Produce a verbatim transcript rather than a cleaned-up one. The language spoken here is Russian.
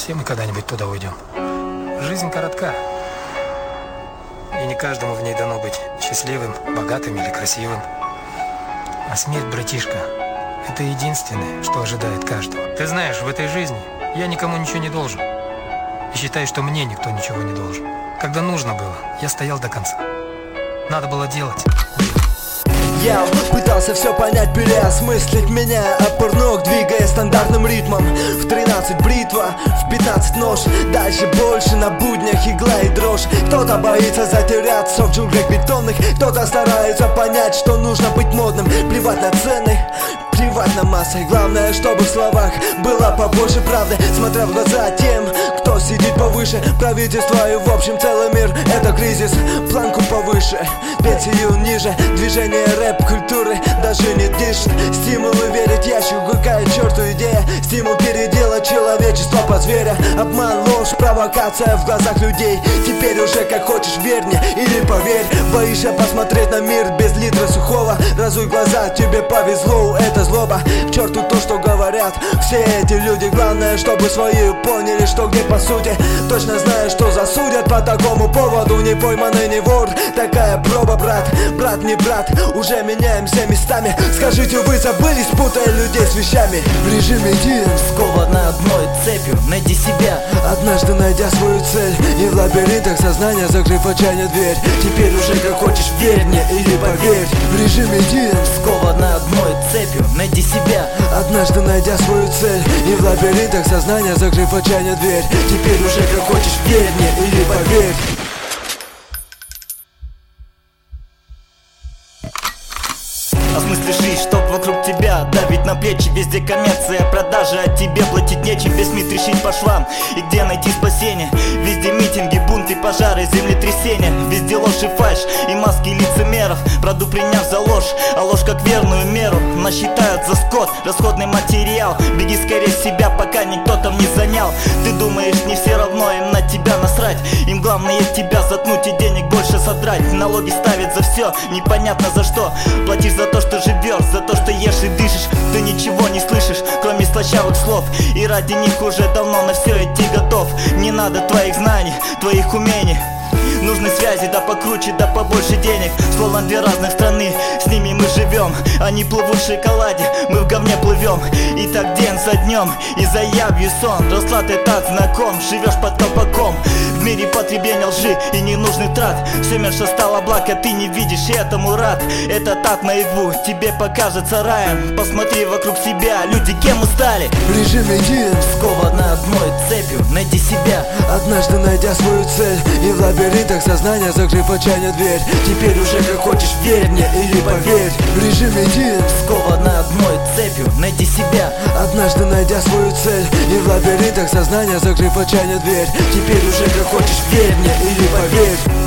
Все мы когда-нибудь туда уйдем. Жизнь коротка, и не каждому в ней дано быть счастливым, богатым или красивым. А смерть, братишка, это единственное, что ожидает каждого. Ты знаешь, в этой жизни я никому ничего не должен. И считаю, что мне никто ничего не должен. Когда нужно было, я стоял до конца. Надо было делать. Я пытался все понять, переосмыслить, меня опор ног, двигая стандартным ритмом. В тринадцать бритва, в пятнадцать нож. Дальше больше на буднях игла и дрожь. Кто-то боится затеряться в джунглях бетонных, кто-то старается понять, что нужно быть модным. Плевать на цены, плевать на массы. Главное, чтобы в словах было побольше правды. Смотря в глаза тем, кто сидит повыше правительства и в общем целый мир. Это кризис, планку повыше, пенсию ниже. Движение рэп-культуры даже не дышит. Стимулы верить ящику, какая черту идея. Стимул переделать человечество под зверя. Обман, ложь, провокация в глазах людей. Теперь уже как хочешь верь мне или поверь. Боишься посмотреть на мир без литра сухого. Разуй глаза, тебе повезло, это злоба. К черту то, что говорят все эти люди. Главное, чтобы свои поняли, что где по сути. Точно знаю, что засудят по такому поводу. Не пойманный, не вор, такая проба, брат. Брат, не брат, уже меняемся местами. Скажите, вы забыли, спутая людей с вещами. В режиме Ди скован одной цепью, найди себя. Однажды найдя свою цель, и в лабиринтах сознания закрыв отчаяние дверь. Теперь уже как хочешь верь мне или поверь. В режиме Ди скован одной цепью, найди себя. Однажды найдя свою цель, и в лабиринтах сознания закрыв отчаяние дверь. Теперь уже как хочешь верь мне или поверь. Осмысли жизнь, чтоб вокруг тебя давить на плечи. Везде коммерция, продажи, а тебе платить нечем. Весь мир трещит по швам, и где найти спасение? Везде митинги, бунты, пожары, землетрясения. Везде ложь и фальшь, и маски лицемеров. Правду приняв за ложь, а ложь как верную меру. Нас считают за скот, расходный материал. Беги скорее с себя, пока никто там не занял. Ты думаешь, не все равно, им на тебя насрать. Им главное тебя заткнуть и денег больше содрать. Налоги ставят за все, непонятно за что. Платишь за то, что живешь, за то, что ешь и дышишь. Ты ничего не слышишь, кроме слащавых слов. И ради них уже давно на все идти готов. Не надо твоих знаний, твоих умений. Нужны связи, да покруче, да побольше денег. Словно две разных страны, с ними мы живем. Они плывут в шоколаде, мы в говне плывем. И так день за днем, и за явью сон. Расклад и так знаком, живешь под колпаком. В мире потребления лжи и ненужных трат. Все меньше стало благ, а ты не видишь, и этому рад. Это так наяву, тебе покажется раем. Посмотри вокруг себя, люди кем мы стали. В режиме Ди скован одной цепью, найди себя. Однажды найдя свою цель, и в лабиринтах сознания закрыв отчаяние дверь. Теперь уже как хочешь верь мне или поверь. В режиме Ди скован одной цепью, найди себя. Однажды найдя свою цель, и в лабиринтах сознания закрыв отчаяние дверь. Теперь уже как хочешь верь мне или поверь.